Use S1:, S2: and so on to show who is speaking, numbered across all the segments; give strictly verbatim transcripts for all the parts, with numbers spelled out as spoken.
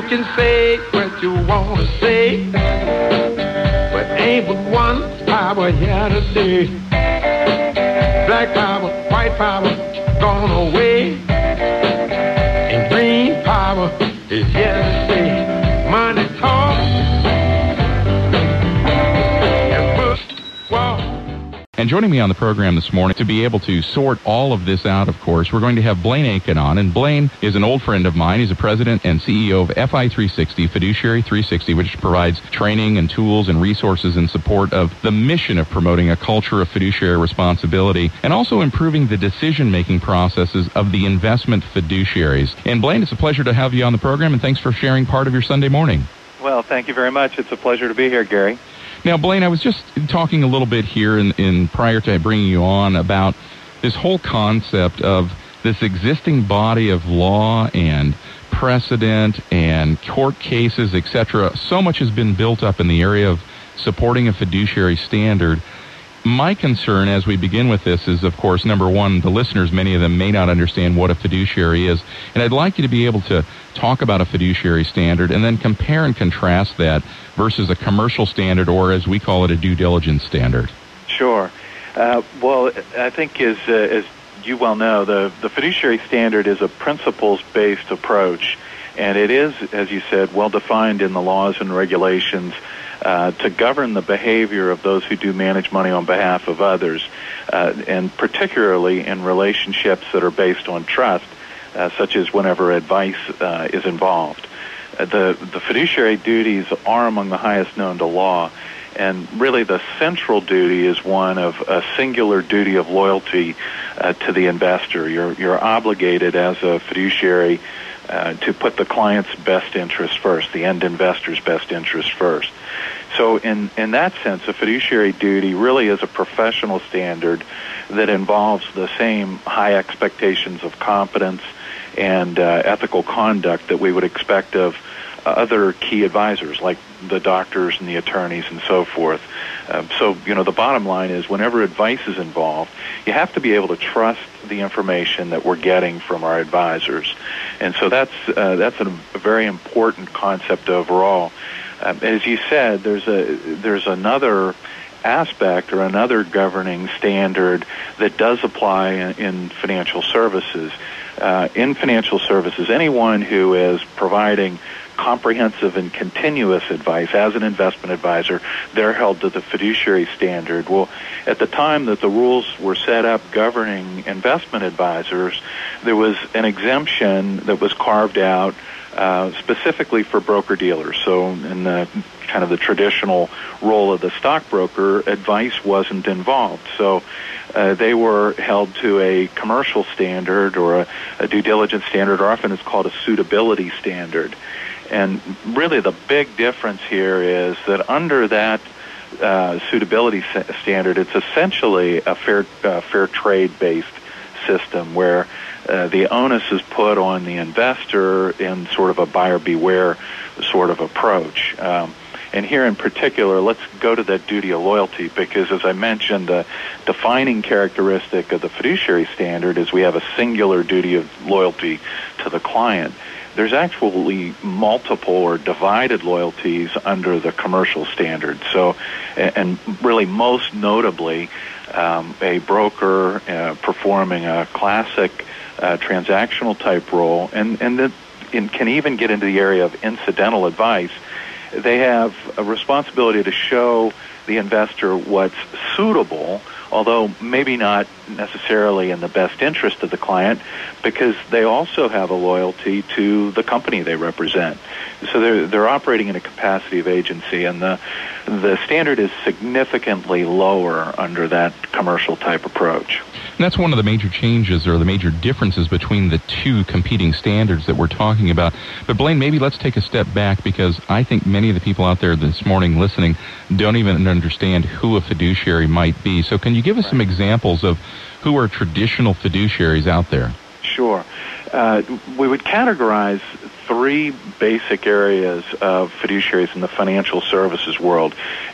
S1: can say what you want to say, but ain't but one power here today. Black power, white power, gone away, and green power is here to stay. Money talk, and push wall.
S2: And joining me on the program this morning to be able to sort all of this out, of course, we're going to have Blaine Aiken on. And Blaine is an old friend of mine. He's a president and C E O of F I three sixty, Fiduciary three sixty, which provides training and tools and resources in support of the mission of promoting a culture of fiduciary responsibility and also improving the decision-making processes of the investment fiduciaries. And Blaine, it's a pleasure to have you on the program, and thanks for sharing part of your Sunday morning.
S3: Well, thank you very much. It's a pleasure to be here, Gary.
S2: Now, Blaine, I was just talking a little bit here in, in prior to bringing you on about this whole concept of this existing body of law and precedent and court cases, et cetera. So much has been built up in the area of supporting a fiduciary standard. My concern as we begin with this is, of course, number one, the listeners, many of them may not understand what a fiduciary is. And I'd like you to be able to talk about a fiduciary standard and then compare and contrast that versus a commercial standard, or as we call it, a due diligence standard.
S3: Sure. Uh, well, I think as, uh, as you well know, the, the fiduciary standard is a principles-based approach. And it is, as you said, well-defined in the laws and regulations Uh, to govern the behavior of those who do manage money on behalf of others, uh, and particularly in relationships that are based on trust, uh, such as whenever advice uh, is involved. Uh, the, the fiduciary duties are among the highest known to law, and really the central duty is one of a singular duty of loyalty uh, to the investor. You're, you're obligated as a fiduciary uh, to put the client's best interest first, the end investor's best interest first. So in, in that sense, a fiduciary duty really is a professional standard that involves the same high expectations of competence and uh, ethical conduct that we would expect of other key advisors like the doctors and the attorneys and so forth. Uh, so, you know, the bottom line is whenever advice is involved, you have to be able to trust the information that we're getting from our advisors. And so that's, uh, that's a, a very important concept overall. Um, as you said, there's a there's another aspect or another governing standard that does apply in, in financial services. Uh, in financial services, anyone who is providing comprehensive and continuous advice as an investment advisor, they're held to the fiduciary standard. Well, at the time that the rules were set up governing investment advisors, there was an exemption that was carved out Uh, specifically for broker-dealers. So in the kind of the traditional role of the stockbroker, advice wasn't involved. So uh, they were held to a commercial standard or a, a due diligence standard, or often it's called a suitability standard. And really the big difference here is that under that uh, suitability standard, it's essentially a fair, uh, fair trade-based system where Uh, the onus is put on the investor in sort of a buyer beware sort of approach. Um, and here in particular, let's go to that duty of loyalty, because as I mentioned, the defining characteristic of the fiduciary standard is we have a singular duty of loyalty to the client. There's actually multiple or divided loyalties under the commercial standard. So, and really most notably, um, a broker uh, performing a classic Uh, transactional type role, and and that it can even get into the area of incidental advice. They have a responsibility to show the investor what's suitable, although maybe not necessarily in the best interest of the client, because they also have a loyalty to the company they represent. So they're they're operating in a capacity of agency, and the the standard is significantly lower under that commercial type approach.
S2: And that's one of the major changes or the major differences between the two competing standards that we're talking about. But Blaine, maybe let's take a step back, because I think many of the people out there this morning listening don't even understand who a fiduciary might be. So can you give us some examples of who are traditional fiduciaries out there?
S3: Sure. Uh, we would categorize three basic areas of fiduciaries in the financial services world. And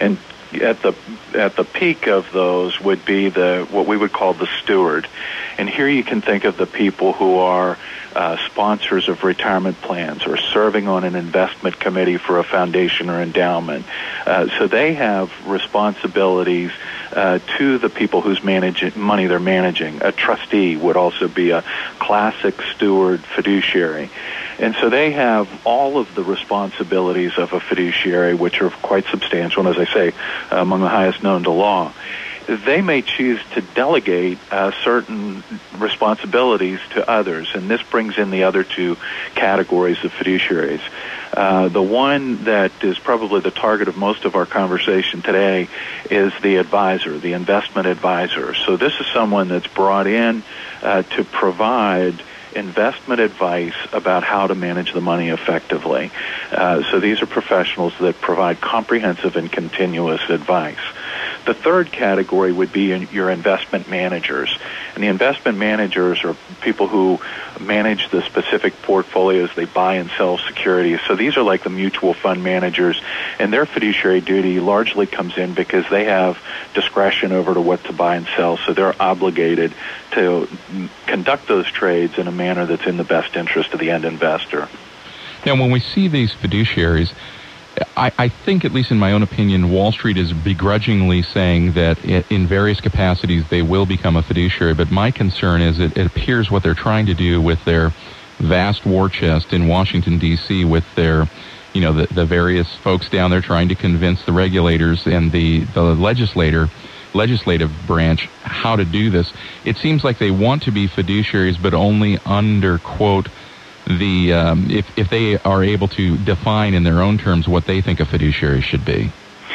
S3: at the at the peak of those would be the what we would call the steward. And here you can think of the people who are uh, sponsors of retirement plans or serving on an investment committee for a foundation or endowment. Uh, so they have responsibilities uh, to the people whose manage- money they're managing. A trustee would also be a classic steward fiduciary. And so they have all of the responsibilities of a fiduciary, which are quite substantial, and as I say, among the highest known to law. They may choose to delegate uh, certain responsibilities to others, and this brings in the other two categories of fiduciaries. Uh, the one that is probably the target of most of our conversation today is the advisor, the investment advisor. So this is someone that's brought in uh, to provide investment advice about how to manage the money effectively. Uh, so these are professionals that provide comprehensive and continuous advice. The third category would be in your investment managers. And the investment managers are people who manage the specific portfolios. They buy and sell securities. So these are like the mutual fund managers, and their fiduciary duty largely comes in because they have discretion over to what to buy and sell. So they're obligated to conduct those trades in a manner that's in the best interest of the end investor.
S2: Now, when we see these fiduciaries, I, I think, at least in my own opinion, Wall Street is begrudgingly saying that in various capacities they will become a fiduciary, but my concern is it, it appears what they're trying to do with their vast war chest in Washington, D C, with their, you know, the, the various folks down there trying to convince the regulators and the, the legislator, legislative branch how to do this. It seems like they want to be fiduciaries, but only under, quote, the um, if if they are able to define in their own terms what they think a fiduciary should be.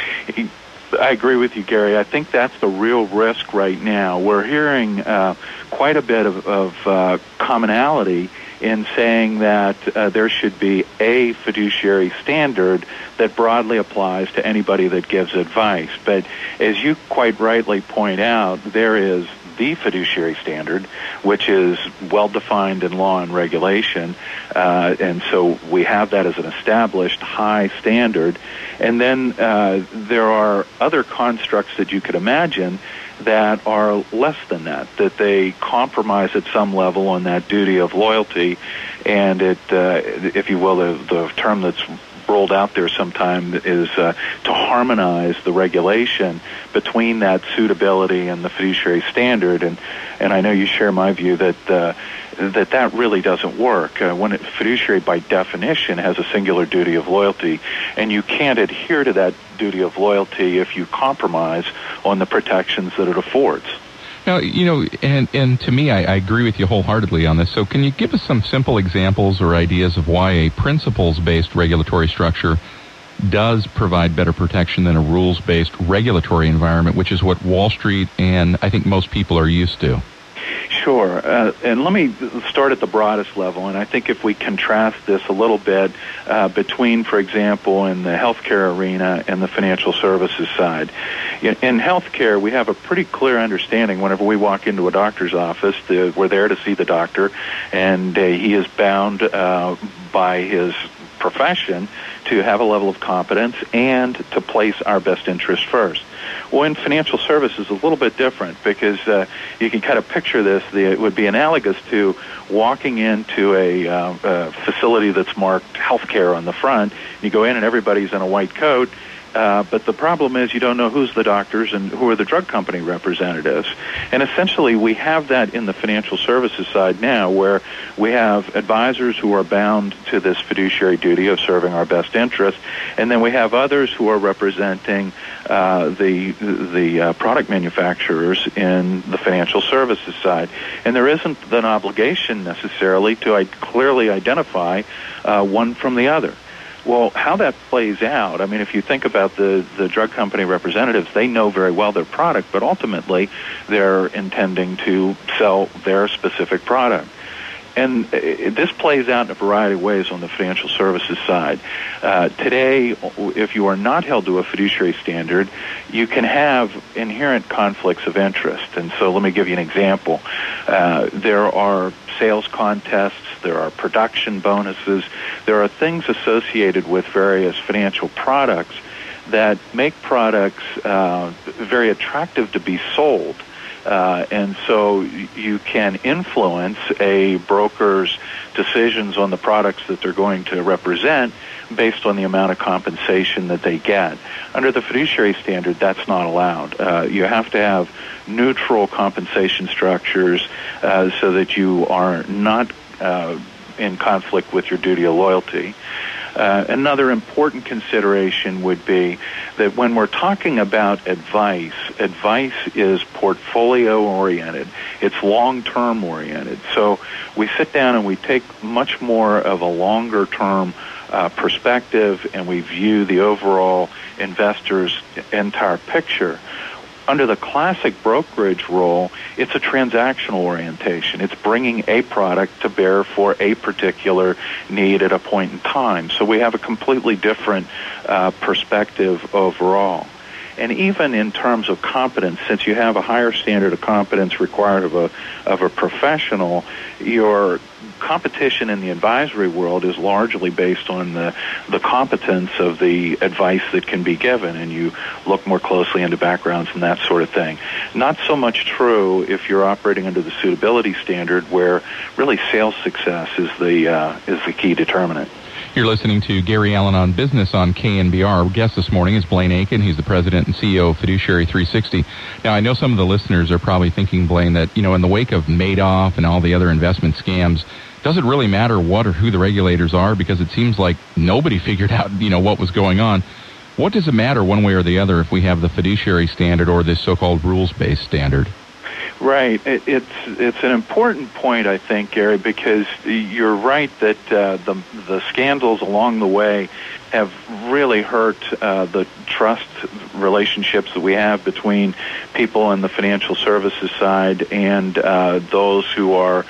S3: I agree with you, Gary. I think that's the real risk right now. We're hearing uh, quite a bit of, of uh, commonality in saying that uh, there should be a fiduciary standard that broadly applies to anybody that gives advice. But as you quite rightly point out, there is the fiduciary standard, which is well-defined in law and regulation, uh, and so we have that as an established high standard. And then uh, there are other constructs that you could imagine that are less than that, that they compromise at some level on that duty of loyalty, and it, uh, if you will, the, the term that's rolled out there sometime is uh, to harmonize the regulation between that suitability and the fiduciary standard. And and I know you share my view that uh, that that really doesn't work. Uh, when it, fiduciary, by definition, has a singular duty of loyalty, and you can't adhere to that duty of loyalty if you compromise on the protections that it affords.
S2: Now, you know, and, and to me, I, I agree with you wholeheartedly on this. So can you give us some simple examples or ideas of why a principles-based regulatory structure does provide better protection than a rules-based regulatory environment, which is what Wall Street and I think most people are used to?
S3: Sure. Uh, and let me start at the broadest level. And I think if we contrast this a little bit uh, between, for example, in the healthcare arena and the financial services side. In, in healthcare, we have a pretty clear understanding whenever we walk into a doctor's office, the, we're there to see the doctor, and uh, he is bound uh, by his profession to have a level of competence and to place our best interest first. Well, in financial services, a little bit different because uh, you can kind of picture this. The, it would be analogous to walking into a, uh, a facility that's marked healthcare on the front. You go in and everybody's in a white coat. Uh, but the problem is you don't know who's the doctors and who are the drug company representatives. And essentially we have that in the financial services side now, where we have advisors who are bound to this fiduciary duty of serving our best interest, and then we have others who are representing uh, the the uh, product manufacturers in the financial services side. And there isn't an obligation necessarily to I- clearly identify uh, one from the other. Well, how that plays out, I mean, if you think about the, the drug company representatives, they know very well their product, but ultimately they're intending to sell their specific product. And this plays out in a variety of ways on the financial services side. Uh, today, if you are not held to a fiduciary standard, you can have inherent conflicts of interest. And so let me give you an example. Uh, there are sales contests, there are production bonuses, there are things associated with various financial products that make products uh, very attractive to be sold. Uh, and so you can influence a broker's decisions on the products that they're going to represent based on the amount of compensation that they get. Under the fiduciary standard, that's not allowed. Uh, you have to have neutral compensation structures uh, so that you are not uh, in conflict with your duty of loyalty. Uh, another important consideration would be that when we're talking about advice, advice is portfolio-oriented. It's long-term oriented. So we sit down and we take much more of a longer-term uh, perspective, and we view the overall investor's entire picture. Under the classic brokerage role, it's a transactional orientation. It's bringing a product to bear for a particular need at a point in time. So we have a completely different uh, perspective overall. And even in terms of competence, since you have a higher standard of competence required of a of a professional, your competition in the advisory world is largely based on the, the competence of the advice that can be given, and you look more closely into backgrounds and that sort of thing. Not so much true if you're operating under the suitability standard, where really sales success is the uh, is the key determinant.
S2: You're listening to Gary Allen on Business on K N B R. Our guest this morning is Blaine Aiken. He's the president and C E O of Fiduciary three sixty. Now, I know some of the listeners are probably thinking, Blaine, that, you know, in the wake of Madoff and all the other investment scams, does it really matter what or who the regulators are? Because it seems like nobody figured out, you know, what was going on. What does it matter one way or the other if we have the fiduciary standard or this so-called rules-based standard?
S3: Right. It, it's it's an important point, I think, Gary, because you're right that uh, the the scandals along the way have really hurt uh, the trust relationships that we have between people in the financial services side and uh, those who are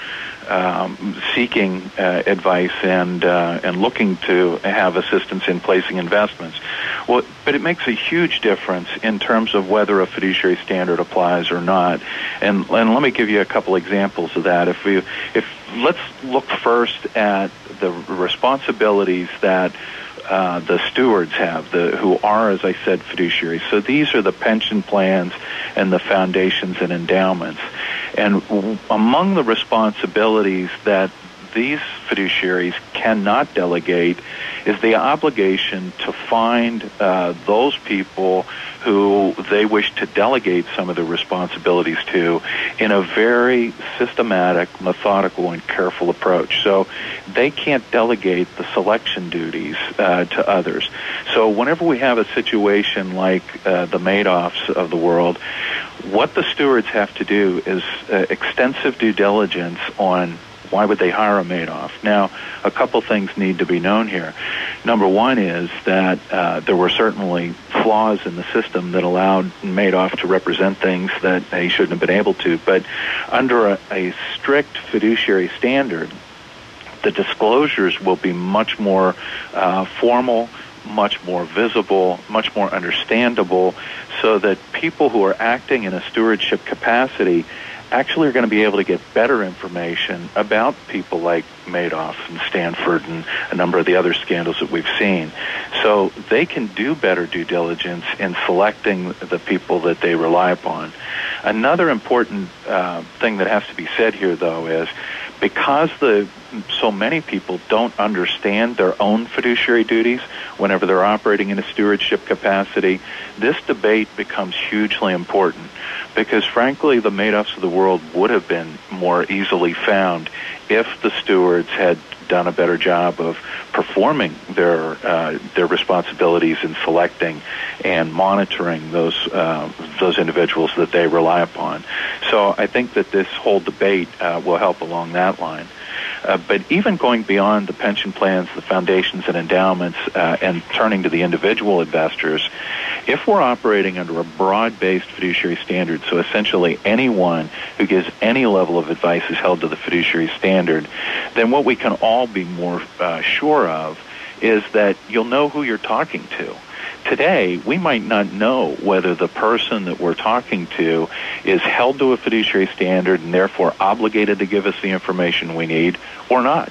S3: Um, seeking uh, advice and uh, and looking to have assistance in placing investments. Well, but it makes a huge difference in terms of whether a fiduciary standard applies or not. And and let me give you a couple examples of that. If we if let's look first at the responsibilities that Uh, the stewards have, the who are, as I said, fiduciaries. So these are the pension plans and the foundations and endowments. And w- among the responsibilities that these fiduciaries cannot delegate is the obligation to find uh, those people who they wish to delegate some of the responsibilities to in a very systematic, methodical, and careful approach. So they can't delegate the selection duties uh, to others. So whenever we have a situation like uh, the Madoffs of the world, what the stewards have to do is uh, extensive due diligence on why would they hire a Madoff? Now, a couple things need to be known here. Number one is that uh, there were certainly flaws in the system that allowed Madoff to represent things that he shouldn't have been able to. But under a, a strict fiduciary standard, the disclosures will be much more uh, formal, much more visible, much more understandable, so that people who are acting in a stewardship capacity actually are going to be able to get better information about people like Madoff and Stanford and a number of the other scandals that we've seen. So they can do better due diligence in selecting the people that they rely upon. Another important uh, thing that has to be said here, though, is because the so many people don't understand their own fiduciary duties whenever they're operating in a stewardship capacity, this debate becomes hugely important. Because, frankly, the Madoffs of the world would have been more easily found if the stewards had done a better job of performing their uh, their responsibilities in selecting and monitoring those uh, those individuals that they rely upon. So I think that this whole debate uh, will help along that line. Uh, but even going beyond the pension plans, the foundations and endowments, uh, and turning to the individual investors, if we're operating under a broad-based fiduciary standard, so essentially anyone who gives any level of advice is held to the fiduciary standard, then what we can all be more uh, sure of is that you'll know who you're talking to. Today, we might not know whether the person that we're talking to is held to a fiduciary standard and therefore obligated to give us the information we need or not.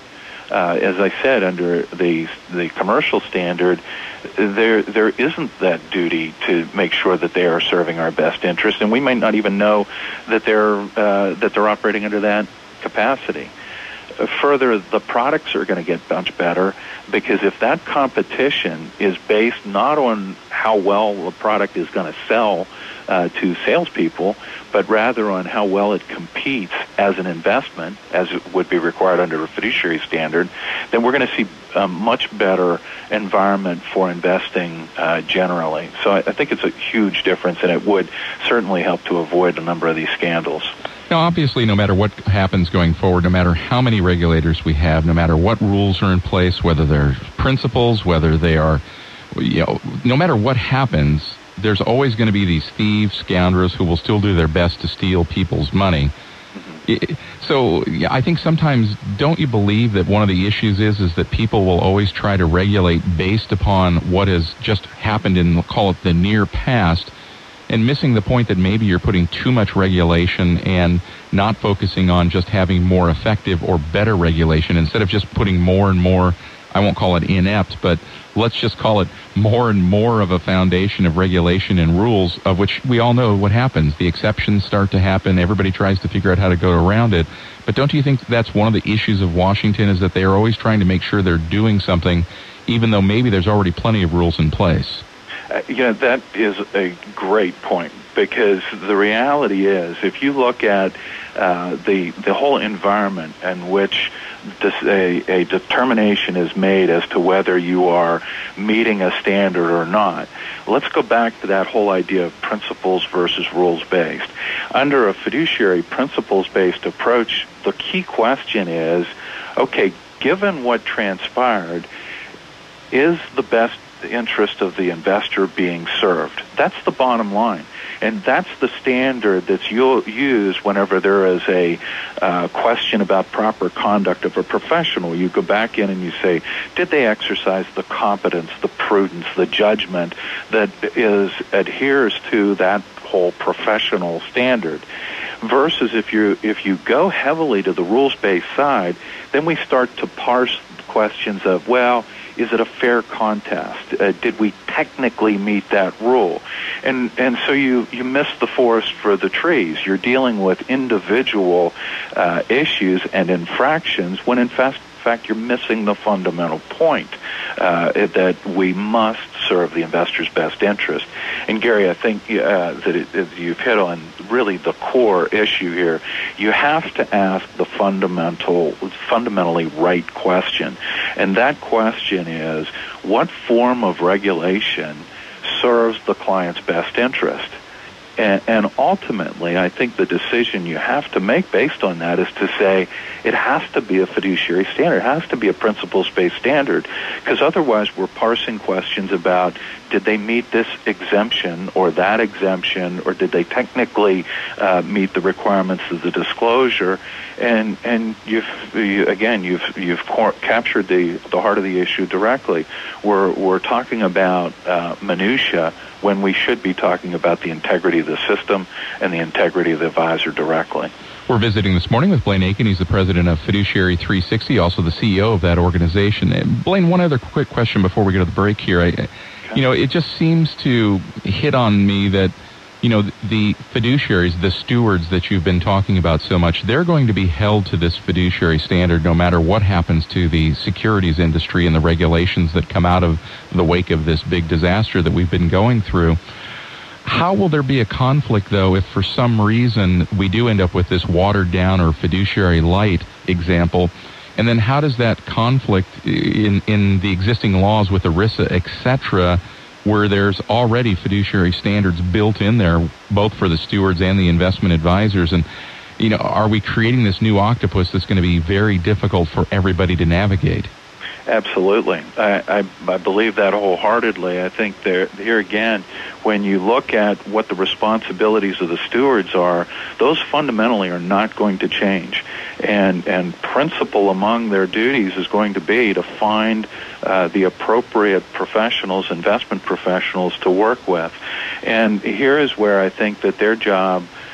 S3: uh, as I said, under the the commercial standard, there there isn't that duty to make sure that they are serving our best interest, and we might not even know that they're uh, that they're operating under that capacity. Further, the products are going to get much better, because if that competition is based not on how well the product is going to sell uh, to salespeople, but rather on how well it competes as an investment, as it would be required under a fiduciary standard, then we're going to see a much better environment for investing uh, generally. So I, I think it's a huge difference, and it would certainly help to avoid a number of these scandals.
S2: Now, obviously, no matter what happens going forward, no matter how many regulators we have, no matter what rules are in place, whether they're principles, whether they are, you know, no matter what happens, there's always going to be these thieves, scoundrels who will still do their best to steal people's money. Mm-hmm. So yeah, I think sometimes, don't you believe that one of the issues is is that people will always try to regulate based upon what has just happened in, call it, the near past, and missing the point that maybe you're putting too much regulation and not focusing on just having more effective or better regulation, instead of just putting more and more, I won't call it inept, but let's just call it more and more of a foundation of regulation and rules, of which we all know what happens. The exceptions start to happen. Everybody tries to figure out how to go around it. But don't you think that's one of the issues of Washington, is that they are always trying to make sure they're doing something, even though maybe there's already plenty of rules in place?
S3: Uh, you know, that is a great point, because the reality is, if you look at uh, the the whole environment in which this, a, a determination is made as to whether you are meeting a standard or not, let's go back to that whole idea of principles versus rules-based. Under a fiduciary principles-based approach, the key question is, okay, given what transpired, is the best interest of the investor being served? That's the bottom line. And that's the standard that's used whenever there is a uh, question about proper conduct of a professional. You go back in and you say, did they exercise the competence, the prudence, the judgment that is adheres to that whole professional standard? Versus if you if you go heavily to the rules-based side, then we start to parse questions of, well, is it a fair contest? Uh, did we technically meet that rule? And and so you, you miss the forest for the trees. You're dealing with individual uh, issues and infractions when, in fact, fact, you're missing the fundamental point uh, that we must serve the investor's best interest. And Gary, I think uh, that it, it, you've hit on really the core issue here. You have to ask the fundamental, fundamentally right question, and that question is, what form of regulation serves the client's best interest? And, and ultimately, I think the decision you have to make based on that is to say it has to be a fiduciary standard. It has to be a principles-based standard, because otherwise we're parsing questions about, did they meet this exemption or that exemption, or did they technically uh, meet the requirements of the disclosure? And and you've you, again you've you've cor- captured the the heart of the issue directly. We're we're talking about uh, minutia when we should be talking about the integrity of the system and the integrity of the advisor directly.
S2: We're visiting this morning with Blaine Aiken. He's the president of Fiduciary three sixty, also the C E O of that organization. Blaine, one other quick question before we go to the break here. I, okay. You know, it just seems to hit on me that, you know, the fiduciaries, the stewards that you've been talking about so much, they're going to be held to this fiduciary standard no matter what happens to the securities industry and the regulations that come out of the wake of this big disaster that we've been going through. How will there be a conflict, though, if for some reason we do end up with this watered down or fiduciary light example? And then how does that conflict in, in the existing laws with ERISA, et cetera, where there's already fiduciary standards built in there, both for the stewards and the investment advisors? And, you know, are we creating this new octopus that's going to be very difficult for everybody to navigate?
S3: Absolutely. I, I, I believe that wholeheartedly. I think there, here again, when you look at what the responsibilities of the stewards are, those fundamentally are not going to change. And, and principal among their duties is going to be to find uh, the appropriate professionals, investment professionals, to work with. And here is where I think that their job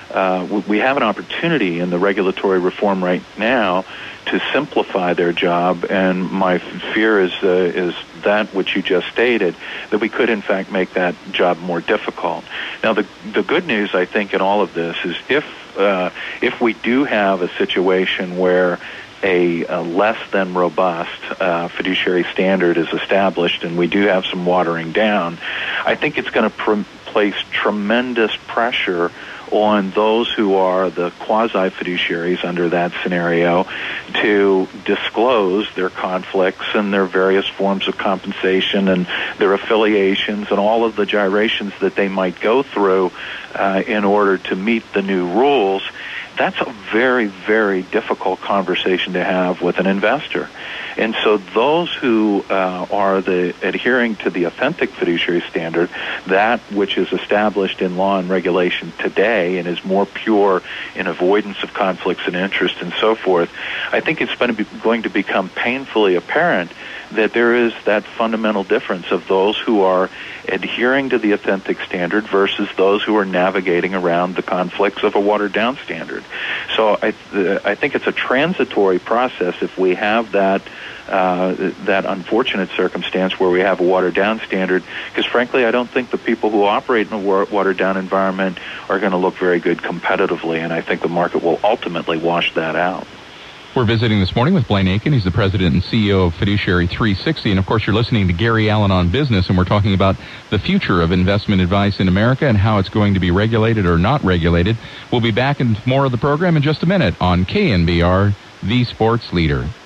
S3: uh, we have an opportunity in the regulatory reform right now to simplify their job, and my fear is uh, is that which you just stated, that we could in fact make that job more difficult. Now, the the good news, I think, in all of this is if uh, if we do have a situation where a, a less than robust uh, fiduciary standard is established, and we do have some watering down, I think it's going to pr- place tremendous pressure on those who are the quasi-fiduciaries under that scenario to disclose their conflicts and their various forms of compensation and their affiliations and all of the gyrations that they might go through uh, in order to meet the new rules. That's a very, very difficult conversation to have with an investor. And so those who uh, are the adhering to the authentic fiduciary standard, that which is established in law and regulation today and is more pure in avoidance of conflicts of interest and so forth, I think it's going to, be, going to become painfully apparent that there is that fundamental difference of those who are adhering to the authentic standard versus those who are navigating around the conflicts of a watered-down standard. So I, uh, I think it's a transitory process if we have that uh, that unfortunate circumstance where we have a watered-down standard, because frankly, I don't think the people who operate in a watered-down environment are going to look very good competitively, and I think the market will ultimately wash that out.
S2: We're visiting this morning with Blaine Aiken. He's the president and C E O of Fiduciary three sixty. And, of course, you're listening to Gary Allen on Business, and we're talking about the future of investment advice in America and how it's going to be regulated or not regulated. We'll be back in more of the program in just a minute on K N B R, the Sports Leader.